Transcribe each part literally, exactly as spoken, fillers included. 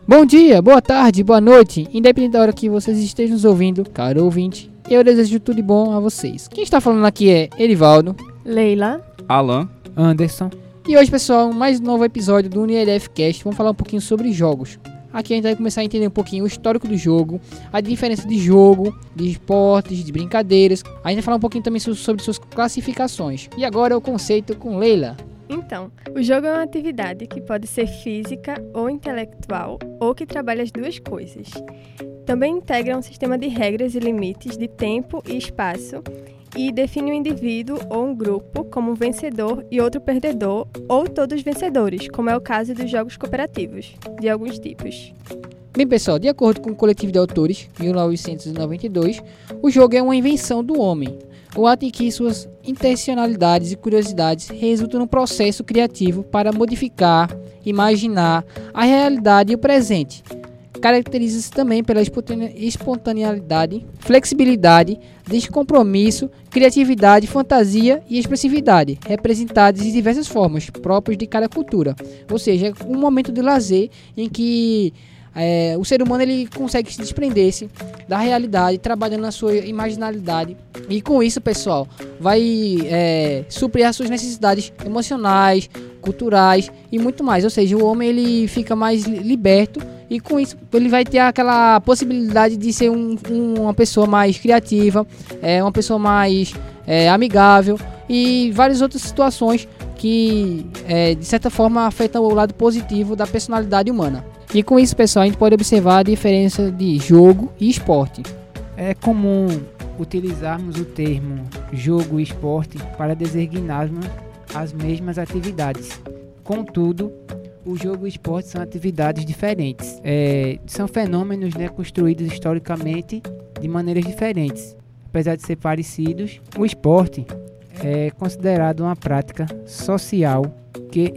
Bom dia, boa tarde, boa noite, independente da hora que vocês estejam nos ouvindo, caro ouvinte, eu desejo tudo de bom a vocês. Quem está falando aqui é Erivaldo, Leila, Alan, Anderson. E hoje, pessoal, mais um novo episódio do UniLFcast. Vamos falar um pouquinho sobre jogos. Aqui a gente vai começar a entender um pouquinho o histórico do jogo, a diferença de jogo, de esportes, de brincadeiras. A gente vai falar um pouquinho também sobre suas classificações. E agora o conceito com Leila. Então, o jogo é uma atividade que pode ser física ou intelectual, ou que trabalha as duas coisas. Também integra um sistema de regras e limites de tempo e espaço, e define um indivíduo ou um grupo como um vencedor e outro perdedor, ou todos vencedores, como é o caso dos jogos cooperativos, de alguns tipos. Bem, pessoal, de acordo com o Coletivo de Autores, mil novecentos e noventa e dois, o jogo é uma invenção do homem, o ato em que suas intencionalidades e curiosidades resultam num processo criativo para modificar, imaginar a realidade e o presente. Caracteriza-se também pela espontaneidade, flexibilidade, descompromisso, criatividade, fantasia e expressividade, representadas de diversas formas próprias de cada cultura. Ou seja, é um momento de lazer em que é, o ser humano ele consegue se desprender-se da realidade, trabalhando na sua imaginalidade. E com isso, pessoal, vai é, suprir as suas necessidades emocionais, culturais e muito mais. Ou seja, o homem ele fica mais liberto. E com isso ele vai ter aquela possibilidade de ser um, um, uma pessoa mais criativa, é, uma pessoa mais é, amigável e várias outras situações que é, de certa forma afetam o lado positivo da personalidade humana. E com isso, pessoal, a gente pode observar a diferença de jogo e esporte. É comum utilizarmos o termo jogo e esporte para designarmos as mesmas atividades. Contudo, o jogo e o esporte são atividades diferentes. É, são fenômenos, né, construídos historicamente de maneiras diferentes. Apesar de ser parecidos, o esporte é considerado uma prática social que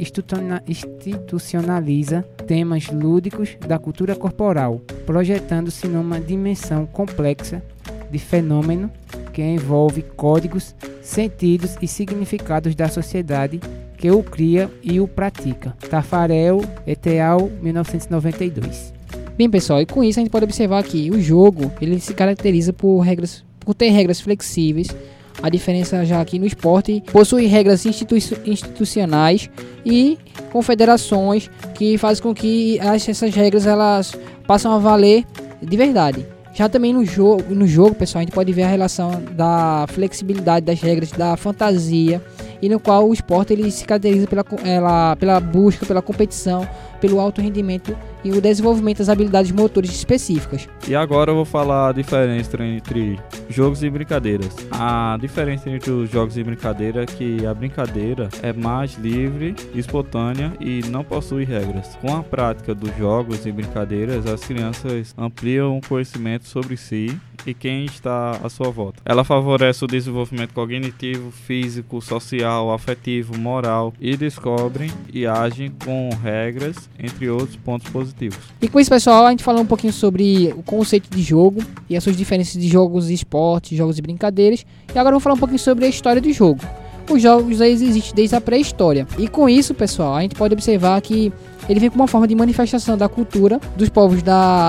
institucionaliza temas lúdicos da cultura corporal, projetando-se numa dimensão complexa de fenômeno que envolve códigos, sentidos e significados da sociedade que o cria e o pratica. Taffarel et al. mil novecentos e noventa e dois. Bem, pessoal, e com isso a gente pode observar que o jogo ele se caracteriza por regras, por ter regras flexíveis. A diferença já aqui no esporte possui regras institu- institucionais e confederações que fazem com que essas regras elas passam a valer de verdade. Já também no jogo, no jogo, pessoal, a gente pode ver a relação da flexibilidade das regras, da fantasia, e no qual o esporte ele se caracteriza pela, ela, pela busca, pela competição, pelo alto rendimento e o desenvolvimento das habilidades motoras específicas. E agora eu vou falar a diferença entre jogos e brincadeiras. A diferença entre os jogos e brincadeira é que a brincadeira é mais livre, espontânea e não possui regras. Com a prática dos jogos e brincadeiras, as crianças ampliam o conhecimento sobre si e quem está à sua volta. Ela favorece o desenvolvimento cognitivo, físico, social, afetivo, moral e descobrem e agem com regras, entre outros pontos positivos. E com isso, pessoal, a gente falou um pouquinho sobre o conceito de jogo e as suas diferenças de jogos e esportes, jogos e brincadeiras. E agora eu vou falar um pouquinho sobre a história do jogo. Os jogos existem desde a pré-história. E com isso, pessoal, a gente pode observar que ele vem como uma forma de manifestação da cultura dos povos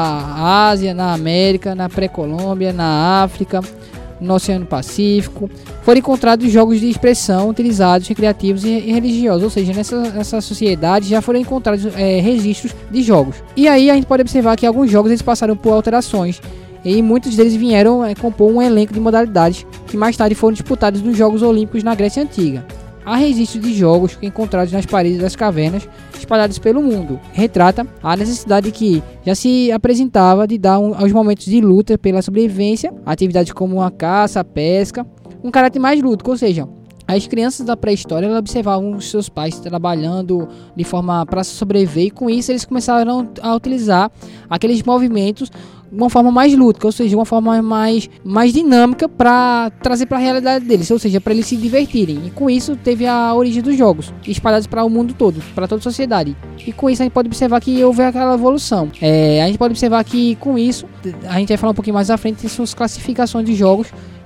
da Ásia, na América, na pré-Colômbia, na África, no Oceano Pacífico. Foram encontrados jogos de expressão utilizados, recreativos e religiosos, ou seja, nessa, nessa sociedade já foram encontrados é, registros de jogos. E aí a gente pode observar que alguns jogos eles passaram por alterações e muitos deles vieram é, compor um elenco de modalidades que mais tarde foram disputados nos Jogos Olímpicos na Grécia Antiga. Há registros de jogos encontrados nas paredes das cavernas espalhadas pelo mundo. Retrata a necessidade que já se apresentava de dar um, aos momentos de luta pela sobrevivência, atividades como a caça, a pesca, um caráter mais lúdico, ou seja, as crianças da pré-história elas observavam os seus pais trabalhando de forma para sobreviver e com isso eles começaram a utilizar aqueles movimentos de uma forma mais lúdica, ou seja, uma forma mais, mais dinâmica para trazer para a realidade deles, ou seja, para eles se divertirem. E com isso teve a origem dos jogos, espalhados para o mundo todo, para toda a sociedade. E com isso a gente pode observar que houve aquela evolução. É, a gente pode observar que com isso, a gente vai falar um pouquinho mais à frente, são as classificações de jogos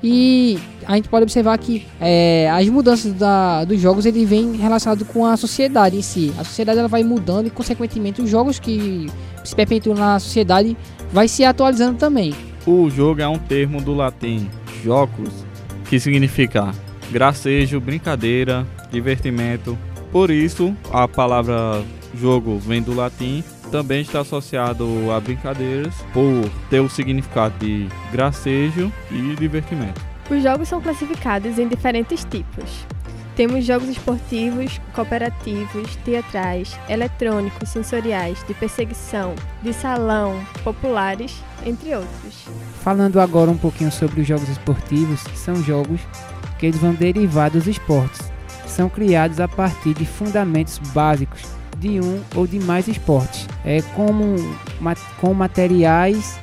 E a gente pode observar que é, as mudanças da, dos jogos ele vem relacionado com a sociedade em si. A sociedade ela vai mudando e, consequentemente, os jogos que se perpetuam na sociedade vai se atualizando também. O jogo é um termo do latim jocus, que significa gracejo, brincadeira, divertimento. Por isso, a palavra jogo vem do latim. Também está associado a brincadeiras por ter o significado de gracejo e divertimento. Os jogos são classificados em diferentes tipos. Temos jogos esportivos, cooperativos, teatrais, eletrônicos, sensoriais, de perseguição, de salão, populares, entre outros. Falando agora um pouquinho sobre os jogos esportivos, são jogos que eles vão derivar dos esportes. São criados a partir de fundamentos básicos de um ou de mais esportes, é, como, com materiais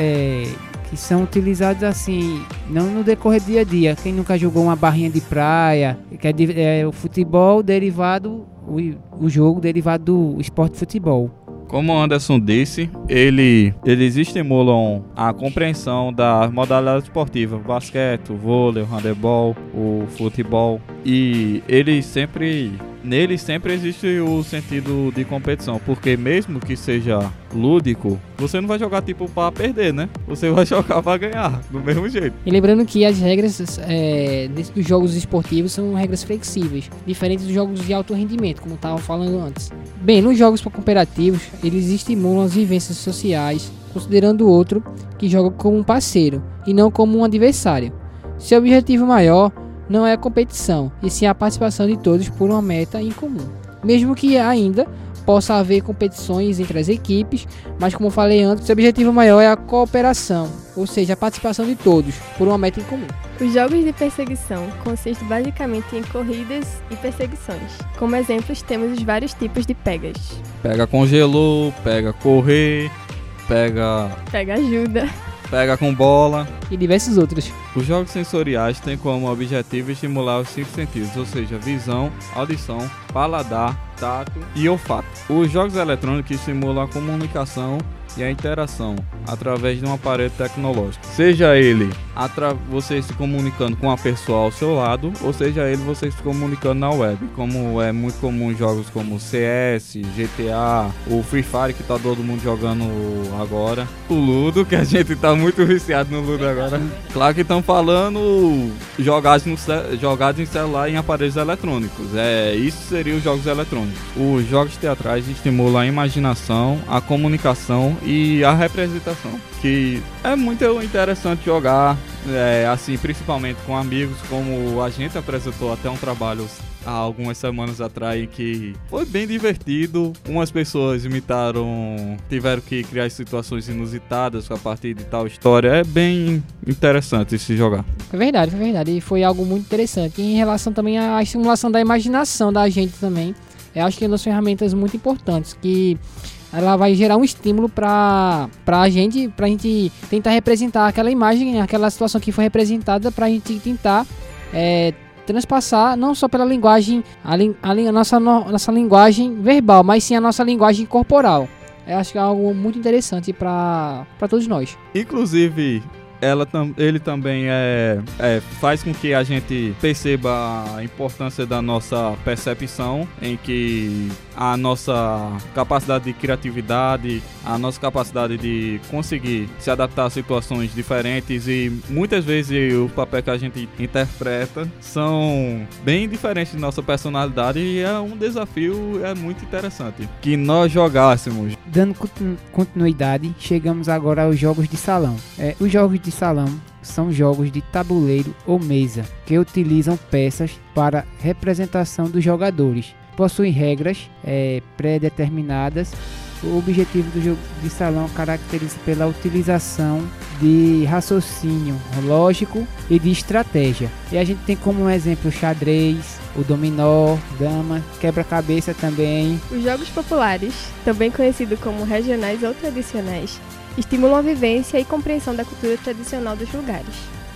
é, que são utilizados assim, não no decorrer do dia a dia. Quem nunca jogou uma barrinha de praia, que é, é o futebol derivado, o, o jogo derivado do esporte de futebol. Como o Anderson disse, ele, eles estimulam a compreensão das modalidades esportivas, o basquete, o vôlei, o handebol, o futebol, e eles sempre... Nele sempre existe o sentido de competição, porque mesmo que seja lúdico, você não vai jogar tipo para perder, né? Você vai jogar para ganhar, do mesmo jeito. E lembrando que as regras é, dos jogos esportivos são regras flexíveis, diferentes dos jogos de alto rendimento, como estava falando antes. Bem, nos jogos cooperativos, eles estimulam as vivências sociais, considerando o outro que joga como um parceiro e não como um adversário. Seu objetivo maior não é a competição, e sim a participação de todos por uma meta em comum. Mesmo que ainda possa haver competições entre as equipes, mas como falei antes, seu objetivo maior é a cooperação, ou seja, a participação de todos por uma meta em comum. Os jogos de perseguição consistem basicamente em corridas e perseguições. Como exemplos, temos os vários tipos de pegas. Pega congelou, pega correr, pega... Pega ajuda. Pega com bola e diversos outros. Os jogos sensoriais têm como objetivo estimular os cinco sentidos, ou seja, visão, audição, paladar, tato e olfato. Os jogos eletrônicos estimulam a comunicação e a interação através de um aparelho tecnológico. Seja ele você se comunicando com a pessoa ao seu lado, ou seja ele você se comunicando na web, como é muito comum em jogos como C S, G T A, o Free Fire que tá todo mundo jogando agora, o Ludo, que a gente tá muito viciado no Ludo agora. Claro que estão falando jogados, no jogados em celular e em aparelhos eletrônicos. É, isso seria os jogos eletrônicos. Os jogos teatrais estimulam a imaginação, a comunicação e a representação, que é muito interessante jogar, é, assim, principalmente com amigos, como a gente apresentou até um trabalho há algumas semanas atrás em que foi bem divertido. Umas pessoas imitaram, tiveram que criar situações inusitadas a partir de tal história. É bem interessante se jogar. Foi verdade, foi verdade. E foi algo muito interessante. E em relação também à estimulação da imaginação da gente também, eu acho que é uma das ferramentas muito importantes, que ela vai gerar um estímulo para a gente, pra gente tentar representar aquela imagem, aquela situação que foi representada, para a gente tentar é, transpassar não só pela linguagem, a, a, a nossa, no, nossa linguagem verbal, mas sim a nossa linguagem corporal. Eu acho que é algo muito interessante para todos nós. Inclusive, ela tam, ele também é, é, faz com que a gente perceba a importância da nossa percepção, em que a nossa capacidade de criatividade, a nossa capacidade de conseguir se adaptar a situações diferentes, e muitas vezes o papel que a gente interpreta são bem diferentes de nossa personalidade, e é um desafio é muito interessante que nós jogássemos. Dando continuidade, chegamos agora aos jogos de salão. É, os jogos de salão são jogos de tabuleiro ou mesa que utilizam peças para representação dos jogadores. Possuem regras é, pré-determinadas. O objetivo do jogo de salão caracteriza pela utilização de raciocínio lógico e de estratégia. E a gente tem como exemplo o xadrez, o dominó, dama, quebra-cabeça também. Os jogos populares, também conhecidos como regionais ou tradicionais, estimulam a vivência e compreensão da cultura tradicional dos lugares.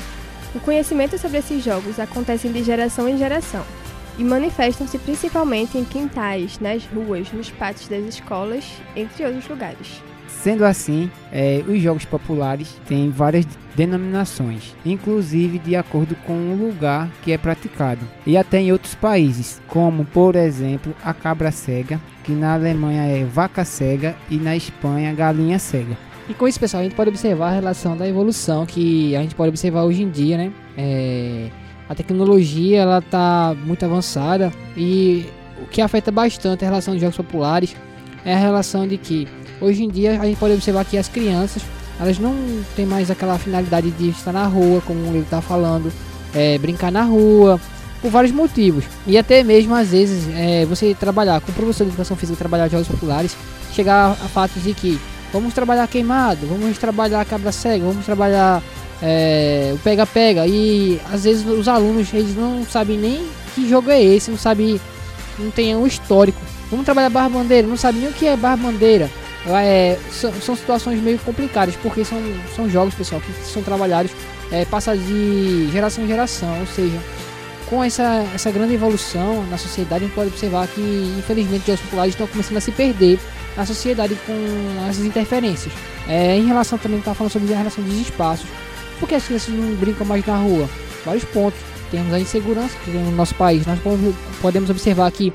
O conhecimento sobre esses jogos acontece de geração em geração e manifestam-se principalmente em quintais, nas ruas, nos pátios das escolas, entre outros lugares. Sendo assim, é, os jogos populares têm várias denominações, inclusive de acordo com o lugar que é praticado, e até em outros países, como por exemplo a cabra cega, que na Alemanha é vaca cega e na Espanha galinha cega. E com isso, pessoal, a gente pode observar a relação da evolução que a gente pode observar hoje em dia, né? É, a tecnologia, ela tá muito avançada e o que afeta bastante a relação de jogos populares é a relação de que hoje em dia a gente pode observar que as crianças, elas não têm mais aquela finalidade de estar na rua, como ele está falando, é, brincar na rua, por vários motivos. E até mesmo às vezes é, você trabalhar com o professor de educação física, trabalhar jogos populares, chegar a fatos de que vamos trabalhar queimado, vamos trabalhar cabra cega, vamos trabalhar é, o pega-pega. E às vezes os alunos, eles não sabem nem que jogo é esse, não sabem, não tem um histórico. Vamos trabalhar barra-bandeira, não sabem nem o que é barra-bandeira. É, são, são situações meio complicadas, porque são, são jogos, pessoal, que são trabalhados, é, passados de geração em geração. Ou seja, com essa, essa grande evolução na sociedade, a gente pode observar que, infelizmente, jogos populares estão começando a se perder na sociedade com essas interferências. É, em relação também, está falando sobre a relação dos espaços, porque as crianças não brincam mais na rua. Vários pontos. Temos a insegurança que tem no nosso país. Nós podemos observar que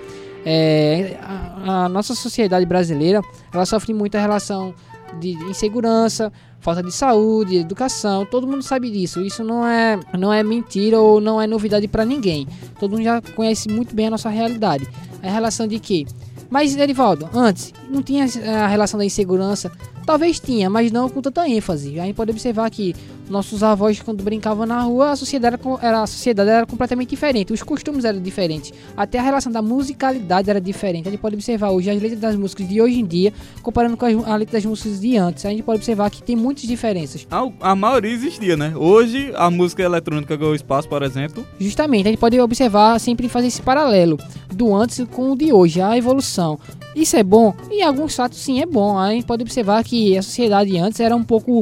É, a, a nossa sociedade brasileira, ela sofre muito a relação de insegurança, falta de saúde, educação. Todo mundo sabe disso. Isso não é, não é mentira ou não é novidade para ninguém. Todo mundo já conhece muito bem a nossa realidade. A relação de que? Mas, Erivaldo, antes não tinha a relação da insegurança? Talvez tinha, mas não com tanta ênfase. A gente pode observar que nossos avós, quando brincavam na rua, a sociedade era, a sociedade era completamente diferente. Os costumes eram diferentes. Até a relação da musicalidade era diferente. A gente pode observar hoje as letras das músicas de hoje em dia, comparando com a letra das músicas de antes. A gente pode observar que tem muitas diferenças. A, a maioria existia, né? Hoje, a música eletrônica ganhou espaço, por exemplo. Justamente, a gente pode observar, sempre fazer esse paralelo do antes com o de hoje, a evolução. Isso é bom? Em alguns fatos, sim, é bom. A gente pode observar que a sociedade antes era um pouco...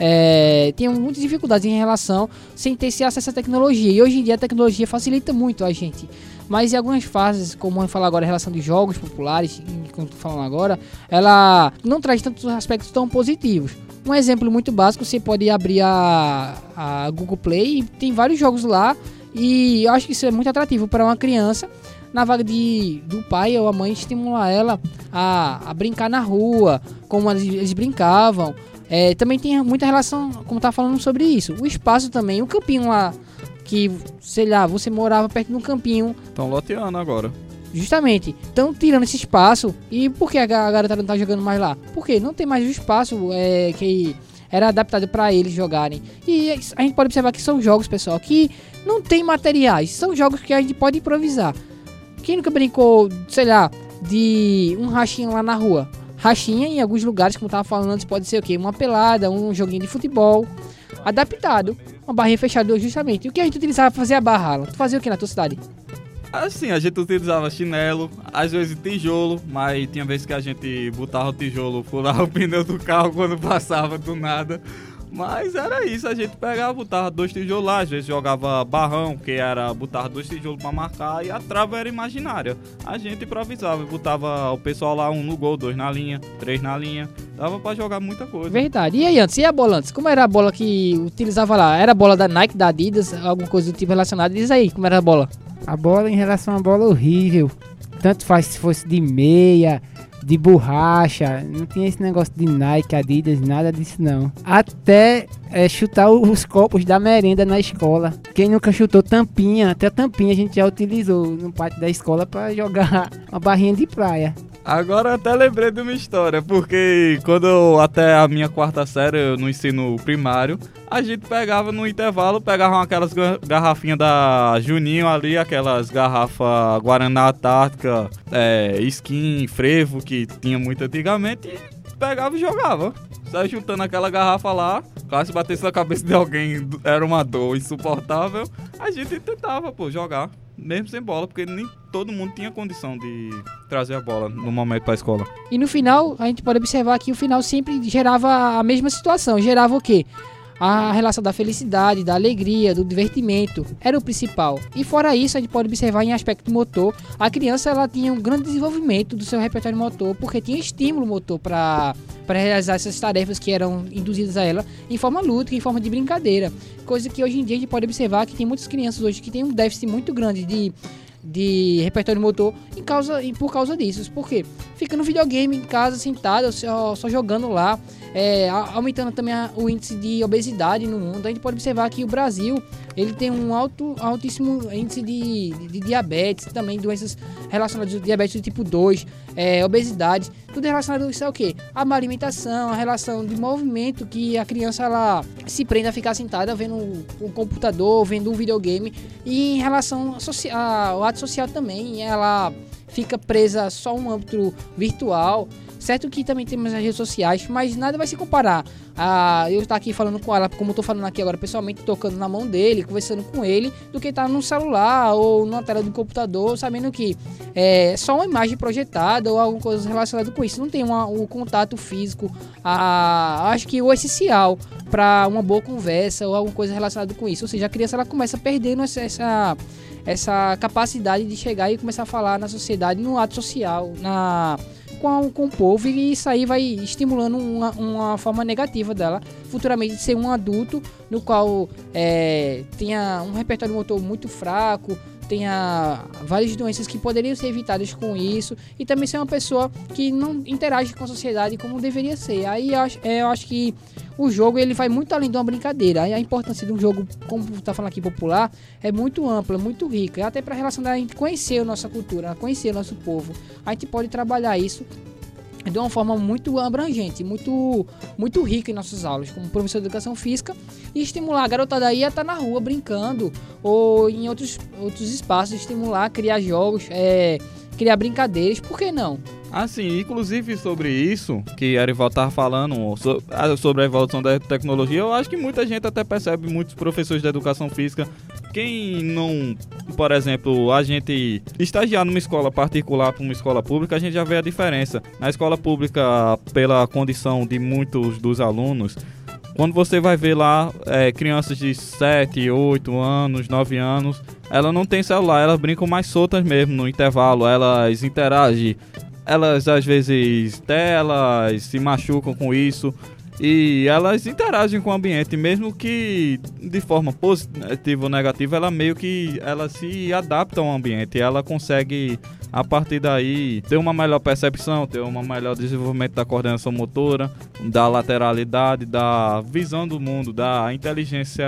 É, tinha muitas dificuldades em relação sem ter esse acesso à tecnologia. E hoje em dia a tecnologia facilita muito a gente. Mas em algumas fases, como eu falo agora, a relação de jogos populares, como eu tô falando agora, ela não traz tantos aspectos tão positivos. Um exemplo muito básico, você pode abrir a, a Google Play e tem vários jogos lá. E eu acho que isso é muito atrativo para uma criança, na vaga de, do pai ou a mãe, estimular ela a, a brincar na rua, como eles, eles brincavam. É, também tem muita relação, como tá falando sobre isso. O espaço também, o campinho lá, que, sei lá, você morava perto de um campinho. Estão loteando agora. Justamente, estão tirando esse espaço. E por que a garota não tá jogando mais lá? Porque não tem mais o espaço é, que era adaptado para eles jogarem. E a gente pode observar que são jogos, pessoal, que não tem materiais. São jogos que a gente pode improvisar. Quem nunca brincou, sei lá, de um rachinha lá na rua? Rachinha em alguns lugares, como eu tava falando antes, pode ser o quê? Uma pelada, um joguinho de futebol adaptado, uma barrinha fechada justamente. E o que a gente utilizava para fazer a barra? Tu fazia o que na tua cidade? Assim, a gente utilizava chinelo, às vezes tijolo, mas tinha vezes que a gente botava o tijolo, furava o pneu do carro quando passava do nada. Mas era isso, a gente pegava, botava dois tijolos lá, às vezes jogava barrão, que era botar dois tijolos pra marcar, e a trava era imaginária. A gente improvisava, botava o pessoal lá, um no gol, dois na linha, três na linha, dava pra jogar muita coisa. Verdade. E aí antes, e a bola antes? Como era a bola que utilizava lá? Era a bola da Nike, da Adidas, alguma coisa do tipo relacionado? Diz aí, como era a bola? A bola, em relação à bola, horrível. Tanto faz se fosse de meia, de borracha, não tinha esse negócio de Nike, Adidas, nada disso não. Até é, chutar os copos da merenda na escola. Quem nunca chutou tampinha, até tampinha a gente já utilizou no pátio da escola para jogar uma barrinha de praia. Agora até lembrei de uma história, porque quando eu, até a minha quarta série, no ensino primário, a gente pegava no intervalo, pegavam aquelas garrafinhas da Juninho ali, aquelas garrafas Guaraná Antártica, é, Skin, Frevo, que tinha muito antigamente, e pegava e jogava. Saia chutando aquela garrafa lá, caso batesse na cabeça de alguém, era uma dor insuportável, a gente tentava, pô, jogar. Mesmo sem bola, porque nem todo mundo tinha condição de trazer a bola no momento para a escola. E no final, a gente pode observar que o final sempre gerava a mesma situação. Gerava o quê? A relação da felicidade, da alegria, do divertimento. Era o principal. E fora isso, a gente pode observar em aspecto motor. A criança ela tinha um grande desenvolvimento do seu repertório motor, porque tinha estímulo motor para para realizar essas tarefas que eram induzidas a ela em forma lúdica, em forma de brincadeira. Coisa que hoje em dia a gente pode observar que tem muitas crianças hoje que têm um déficit muito grande de, de repertório motor em causa, e por causa disso. Por quê? Fica no videogame em casa, sentado, só, só jogando lá, é, aumentando também a, o índice de obesidade no mundo. A gente pode observar que o Brasil ele tem um alto, altíssimo índice de, de, de diabetes, também doenças relacionadas ao diabetes do tipo dois, é, obesidade, tudo relacionado a isso é o quê? A má alimentação, a relação de movimento que a criança ela se prende a ficar sentada vendo o computador, vendo um videogame, e em relação ao ato social também, ela fica presa só a um âmbito virtual. Certo que também temos as redes sociais, mas nada vai se comparar a eu estar aqui falando com ela, como eu estou falando aqui agora pessoalmente, tocando na mão dele, conversando com ele, do que estar no celular ou numa tela do computador, sabendo que é só uma imagem projetada ou alguma coisa relacionada com isso. Não tem uma, um contato físico, a, acho que o essencial para uma boa conversa ou alguma coisa relacionada com isso. Ou seja, a criança ela começa perdendo essa, essa, essa capacidade de chegar e começar a falar na sociedade, no ato social, na... Com, com o povo, e isso aí vai estimulando uma, uma forma negativa dela futuramente de ser um adulto no qual é, tenha um repertório motor muito fraco, tenha várias doenças que poderiam ser evitadas com isso, e também ser uma pessoa que não interage com a sociedade como deveria ser. Aí eu acho, é, eu acho que o jogo ele vai muito além de uma brincadeira. Aí a importância de um jogo, como está falando aqui, popular, é muito ampla, muito rica, até para a relação da gente conhecer a nossa cultura, conhecer o nosso povo. A gente pode trabalhar isso de uma forma muito abrangente, muito, muito rica em nossas aulas, como professor de educação física, e estimular a garotada aí a estar na rua brincando, ou em outros, outros espaços, estimular, criar jogos, é, criar brincadeiras, por que não? Assim, inclusive sobre isso que Arival estava falando, sobre a evolução da tecnologia, eu acho que muita gente até percebe, muitos professores de educação física, quem não, por exemplo, a gente estagiar numa escola particular para uma escola pública, a gente já vê a diferença. Na escola pública, pela condição de muitos dos alunos, quando você vai ver lá é, crianças de sete, oito anos, nove anos, elas não têm celular, elas brincam mais soltas mesmo no intervalo, elas interagem. Elas às vezes até elas se machucam com isso e elas interagem com o ambiente, mesmo que de forma positiva ou negativa, ela meio que ela se adapta ao ambiente, ela consegue a partir daí ter uma melhor percepção, ter um melhor desenvolvimento da coordenação motora, da lateralidade, da visão do mundo, da inteligência,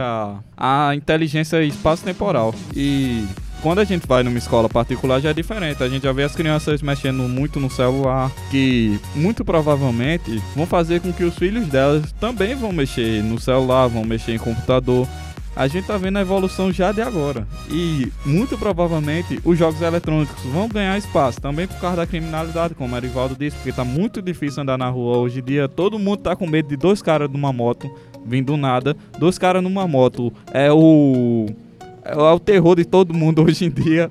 a inteligência espaço-temporal. E quando a gente vai numa escola particular já é diferente, a gente já vê as crianças mexendo muito no celular, que muito provavelmente vão fazer com que os filhos delas também vão mexer no celular, vão mexer em computador. A gente tá vendo a evolução já de agora, e muito provavelmente os jogos eletrônicos vão ganhar espaço, também por causa da criminalidade, como o Arivaldo disse, porque tá muito difícil andar na rua hoje em dia, todo mundo tá com medo de dois caras numa moto, vindo do nada, dois caras numa moto, é o... é o terror de todo mundo hoje em dia.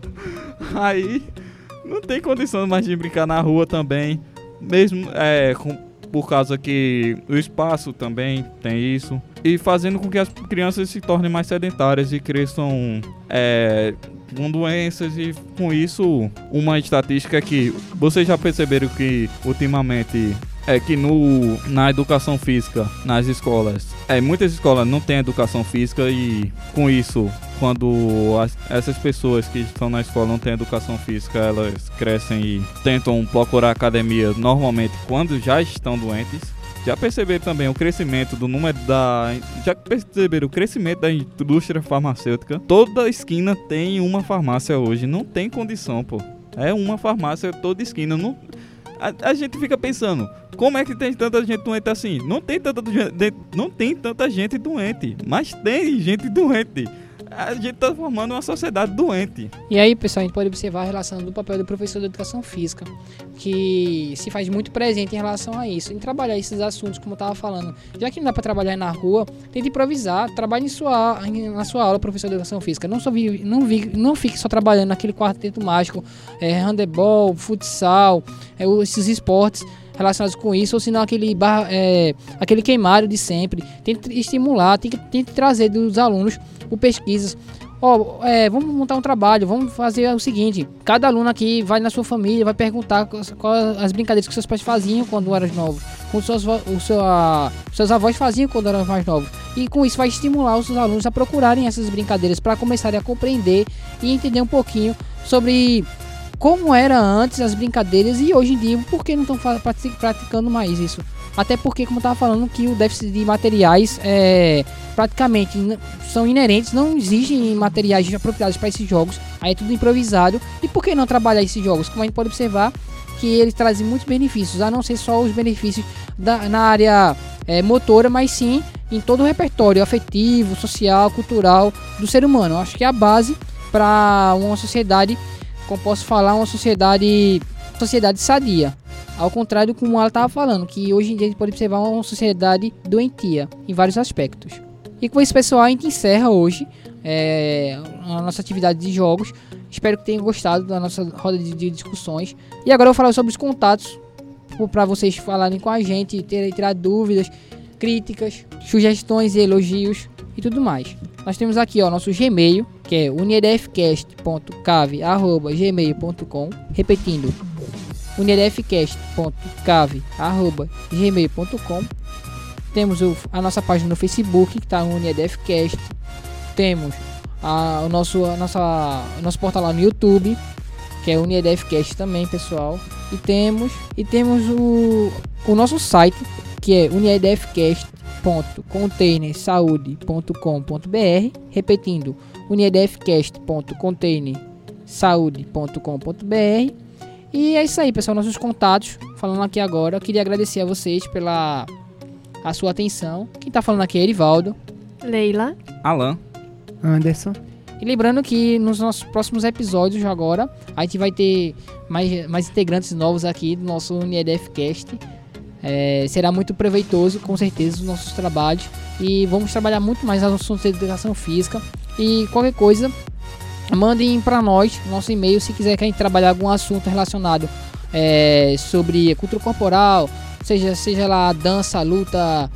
Aí não tem condição mais de brincar na rua também, mesmo é, com, por causa que o espaço também tem isso, e fazendo com que as crianças se tornem mais sedentárias e cresçam é, com doenças. E com isso, uma estatística que vocês já perceberam que ultimamente é que no, na educação física, nas escolas, é, muitas escolas não têm educação física, e com isso, quando as, essas pessoas que estão na escola não têm educação física, elas crescem e tentam procurar academia normalmente quando já estão doentes. Já perceberam também o crescimento do número da... Já perceberam o crescimento da indústria farmacêutica? Toda esquina tem uma farmácia hoje, não tem condição, pô. É uma farmácia toda esquina, não... A, a gente fica pensando, como é que tem tanta gente doente assim? Não tem tanta, não tem tanta gente doente, mas tem gente doente. A gente tá formando uma sociedade doente. E aí, pessoal, a gente pode observar a relação do papel do professor de educação física, que se faz muito presente em relação a isso, em trabalhar esses assuntos, como eu estava falando. Já que não dá para trabalhar na rua, tente improvisar, trabalhe em sua, na sua aula, professor de educação física. Não, só vi, não, vi, não fique só trabalhando naquele quarteto mágico, é, handebol, futsal, é, esses esportes relacionados com isso, ou senão aquele, bar, é, aquele queimário de sempre. Tente estimular, tente, tente trazer dos alunos por pesquisas ó, é, vamos montar um trabalho, vamos fazer o seguinte, cada aluno aqui vai na sua família, vai perguntar quais, quais as brincadeiras que seus pais faziam quando eram novos, com seus, o seu, a, seus avós faziam quando eram mais novos, e com isso vai estimular os seus alunos a procurarem essas brincadeiras para começarem a compreender e entender um pouquinho sobre como era antes as brincadeiras e hoje em dia por que não estão praticando mais isso. Até porque, como eu estava falando, que o déficit de materiais é, praticamente são inerentes, não existem materiais apropriados para esses jogos, aí é tudo improvisado. E por que não trabalhar esses jogos? Como a gente pode observar, que eles trazem muitos benefícios, a não ser só os benefícios da, na área é, motora, mas sim em todo o repertório afetivo, social, cultural do ser humano. Eu acho que é a base para uma sociedade, como posso falar, uma sociedade, sociedade sadia. Ao contrário do como ela estava falando, que hoje em dia a gente pode observar uma sociedade doentia em vários aspectos. E com isso, pessoal, a gente encerra hoje é, a nossa atividade de jogos. Espero que tenham gostado da nossa roda de, de discussões. E agora eu vou falar sobre os contatos para vocês falarem com a gente, ter, tirar dúvidas, críticas, sugestões e elogios e tudo mais. Nós temos aqui o nosso Gmail, que é unidfcast ponto cave arroba gmail ponto com. Repetindo, unidfcast ponto cave arroba gmail ponto com. Temos o, a nossa página no Facebook, que está no Unidfcast. Temos a, o, nosso, a nossa, o nosso portal lá no YouTube, que é Unidfcast também, pessoal. E temos, e temos o, o nosso site, que é unidfcast ponto container saude ponto com ponto br. Repetindo, unidfcast ponto container saude ponto com ponto br. E é isso aí, pessoal, nossos contatos. Falando aqui agora, eu queria agradecer a vocês pela a sua atenção. Quem tá falando aqui é Erivaldo, Leila, Alan, Anderson. e lembrando que nos nossos próximos episódios agora a gente vai ter mais, mais integrantes novos aqui do nosso UniEDFcast. É, será muito proveitoso, com certeza, os nossos trabalhos, e vamos trabalhar muito mais as assuntos de educação física. E qualquer coisa, mandem para nós nosso e-mail se quiser que a gente trabalhe algum assunto relacionado é, sobre cultura corporal, seja, seja lá dança, luta,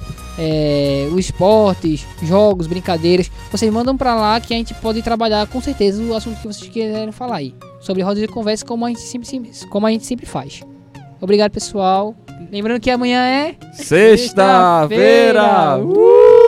é, os esportes, jogos, brincadeiras. Vocês mandam para lá que a gente pode trabalhar com certeza o assunto que vocês quiserem falar aí, sobre rodas de conversa, como a gente sempre, como a gente sempre faz. Obrigado, pessoal. Lembrando que amanhã é sexta-feira! Uh!